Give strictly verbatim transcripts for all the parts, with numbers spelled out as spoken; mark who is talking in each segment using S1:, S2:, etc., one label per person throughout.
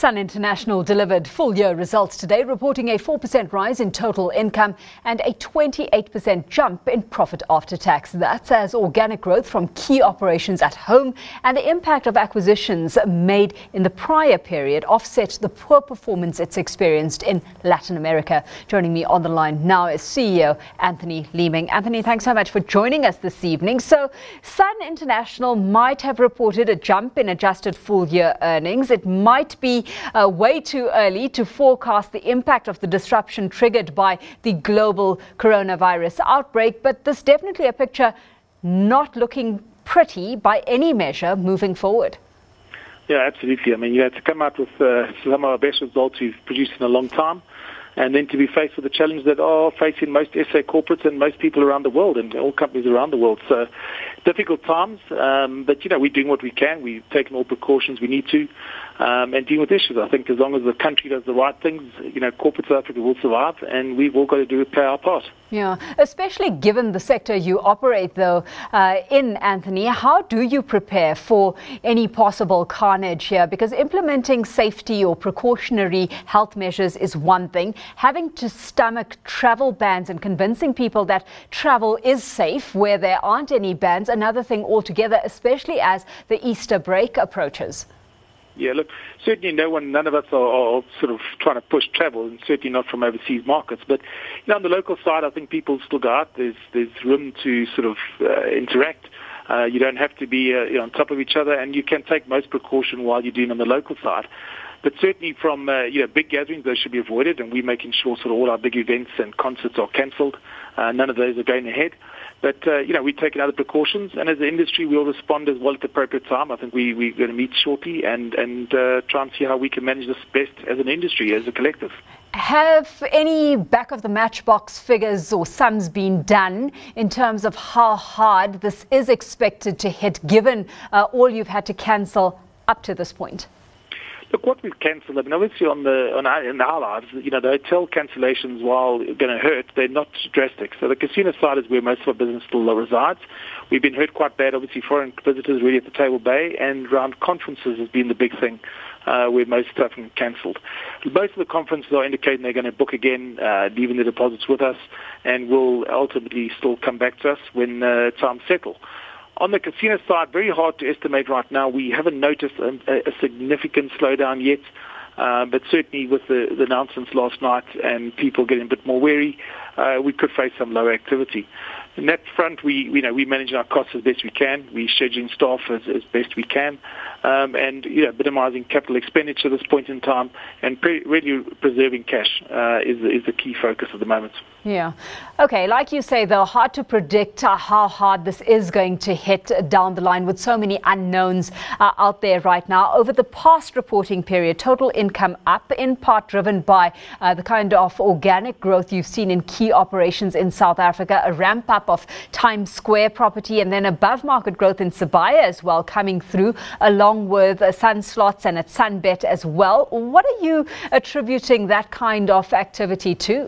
S1: Sun International delivered full-year results today, reporting a four percent rise in total income and a twenty-eight percent jump in profit after tax. That's as organic growth from key operations at home and the impact of acquisitions made in the prior period offset the poor performance it's experienced in Latin America. Joining me on the line now is C E O Anthony Leeming. Anthony, thanks so much for joining us this evening. So, Sun International might have reported a jump in adjusted full-year earnings. It might be Uh, way too early to forecast the impact of the disruption triggered by the global coronavirus outbreak, but there's definitely a picture not looking pretty by any measure moving forward.
S2: Yeah, absolutely. I mean, you had to come out with uh, some of our best results we've produced in a long time, and then to be faced with the challenge that are facing most S A corporates and most people around the world and all companies around the world. So difficult times, um, but, you know, we're doing what we can. We've taken all precautions we need to um, and dealing with issues. I think as long as the country does the right things, you know, corporate South Africa will survive, and we've all got to do is play our part.
S1: Yeah, especially given the sector you operate, though, uh, in, Anthony, how do you prepare for any possible carnage here? Because implementing safety or precautionary health measures is one thing. Having to stomach travel bans and convincing people that travel is safe where there aren't any bans, another thing altogether, especially as the Easter break approaches.
S2: Yeah, look, certainly no one, none of us are, are sort of trying to push travel, and certainly not from overseas markets. But, you know, on the local side, I think people still go out. There's there's room to sort of uh, interact. Uh, you don't have to be uh, you know, on top of each other, and you can take most precaution while you're doing on the local side. But certainly from uh, you know, big gatherings, those should be avoided, and we're making sure sort of all our big events and concerts are cancelled. Uh, none of those are going ahead. But, uh, you know, we're taking other precautions, and as an industry, we'll respond as well at the appropriate time. I think we, we're going to meet shortly and, and uh, try and see how we can manage this best as an industry, as a collective.
S1: Have any back-of-the-matchbox figures or sums been done in terms of how hard this is expected to hit, given uh, all you've had to cancel up to this point?
S2: Look, what we've cancelled, I mean, obviously on the on our, in our lives, you know, the hotel cancellations, while going to hurt, they're not drastic. So the casino side is where most of our business still resides. We've been hurt quite bad. Obviously, foreign visitors really at the Table Bay, and around conferences has been the big thing, uh, where most stuff has cancelled. Most of the conferences are indicating they're going to book again, uh, leaving the deposits with us, and will ultimately still come back to us when uh, time settle. On the casino side, very hard to estimate right now. We haven't noticed a, a significant slowdown yet, uh, but certainly with the, the announcements last night and people getting a bit more wary, uh, we could face some lower activity. In that front, we you know we manage our costs as best we can. We're scheduling staff as, as best we can, um, and you know minimizing capital expenditure at this point in time, and pre- really preserving cash uh, is is the key focus at the moment.
S1: Yeah. Okay, like you say, though, hard to predict uh, how hard this is going to hit down the line with so many unknowns uh, out there right now. Over the past reporting period, total income up, in part driven by uh, the kind of organic growth you've seen in key operations in South Africa, a ramp up of Times Square property, and then above market growth in Sibaya as well coming through, along with uh, Sun Slots and at Sunbet as well. What are you attributing that kind of activity to?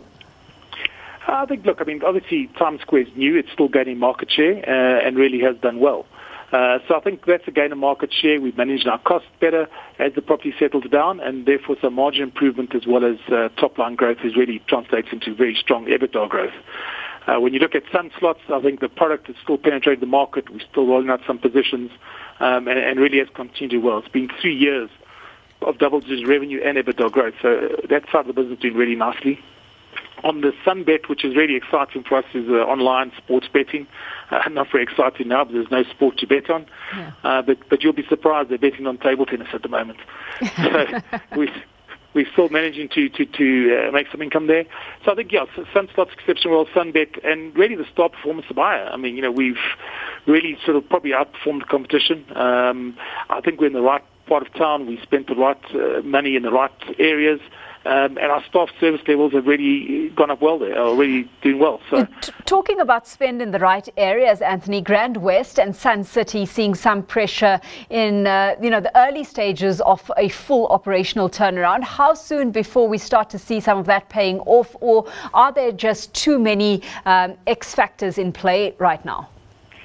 S2: I think, look, I mean, obviously Times Square is new. It's still gaining market share uh, and really has done well. Uh, so I think that's a gain of market share. We've managed our costs better as the property settles down, and therefore some margin improvement as well as uh, top-line growth is really translates into very strong EBITDA growth. Uh, when you look at Sun Slots, I think the product is still penetrating the market. We're still rolling out some positions um, and, and really has continued well. It's been three years of double-digit revenue and EBITDA growth. So that side of the business is doing really nicely. On the Sunbet, which is really exciting for us, is uh, online sports betting. Uh, not very exciting now, but there's no sport to bet on. Yeah. Uh, but, but you'll be surprised they're betting on table tennis at the moment. So we, we're still managing to, to, to uh, make some income there. So I think, yeah, Sun Slots, exceptional well, Sunbet, and really the star performance of Sibaya. I mean, you know, we've really sort of probably outperformed the competition. Um, I think we're in the right part of town. We spent the right uh, money in the right areas. Um, and our staff service levels have really gone up well there, are really doing well. So,
S1: T- Talking about spend in the right areas, Anthony, Grand West and Sun City seeing some pressure in uh, you know the early stages of a full operational turnaround. How soon before we start to see some of that paying off, or are there just too many um, X factors in play right now?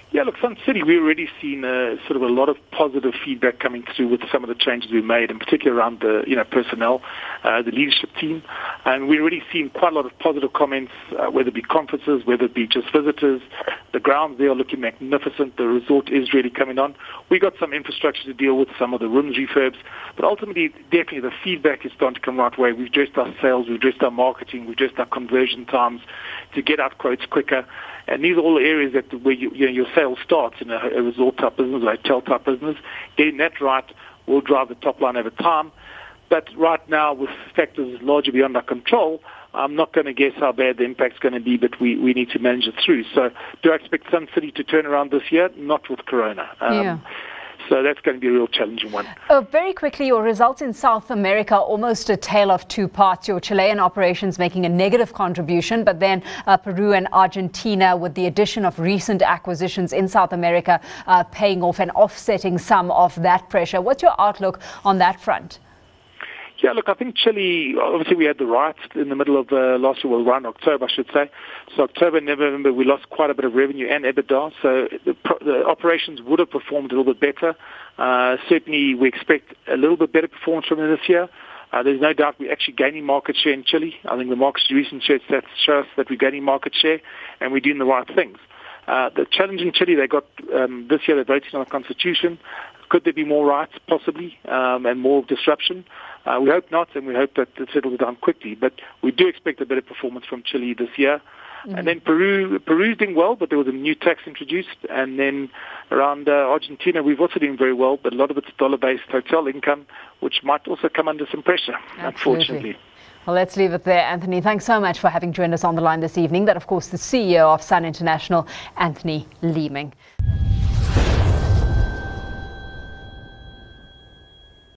S2: Yeah, look, Sun City, we've already seen uh, sort of a lot of positive feedback coming through with some of the changes we've made, in particular around the you know personnel, uh, the leadership team, and we've already seen quite a lot of positive comments, uh, whether it be conferences, whether it be just visitors. The grounds there are looking magnificent. The resort is really coming on. We got some infrastructure to deal with, some of the rooms refurbs, but ultimately, definitely the feedback is starting to come right way. We've addressed our sales, we've addressed our marketing, we've addressed our conversion times to get out quotes quicker. And these are all areas that where you, you know, your sales starts in a, a resort-type business, a hotel-type business. Getting that right will drive the top line over time. But right now, with factors largely beyond our control, I'm not going to guess how bad the impact's going to be, but we, we need to manage it through. So do I expect Sun City to turn around this year? Not with Corona. Um,
S1: yeah.
S2: So that's going to be a real challenging one.
S1: Uh, very quickly, your results in South America, almost a tale of two parts. Your Chilean operations making a negative contribution, but then uh, Peru and Argentina, with the addition of recent acquisitions in South America, uh, paying off and offsetting some of that pressure. What's your outlook on that front?
S2: Yeah, look, I think Chile, obviously we had the riots in the middle of uh, last year, well, around October, I should say. So October, November, we lost quite a bit of revenue and EBITDA, so the, the operations would have performed a little bit better. Uh, certainly, we expect a little bit better performance from them this year. Uh, there's no doubt we're actually gaining market share in Chile. I think the market's recent share stats show us that we're gaining market share and we're doing the right things. Uh, the challenge in Chile, they got um, this year, they're voting on the constitution. Could there be more riots, possibly, um, and more disruption? Uh, we hope not, and we hope that it settles down quickly. But we do expect a better performance from Chile this year. Mm-hmm. And then Peru, Peru's doing well, but there was a new tax introduced. And then around uh, Argentina, we've also doing very well, but a lot of it's dollar-based hotel income, which might also come under some pressure, Absolutely. unfortunately.
S1: Well, let's leave it there, Anthony. Thanks so much for having joined us on the line this evening. That, of course, the C E O of Sun International, Anthony Leeming.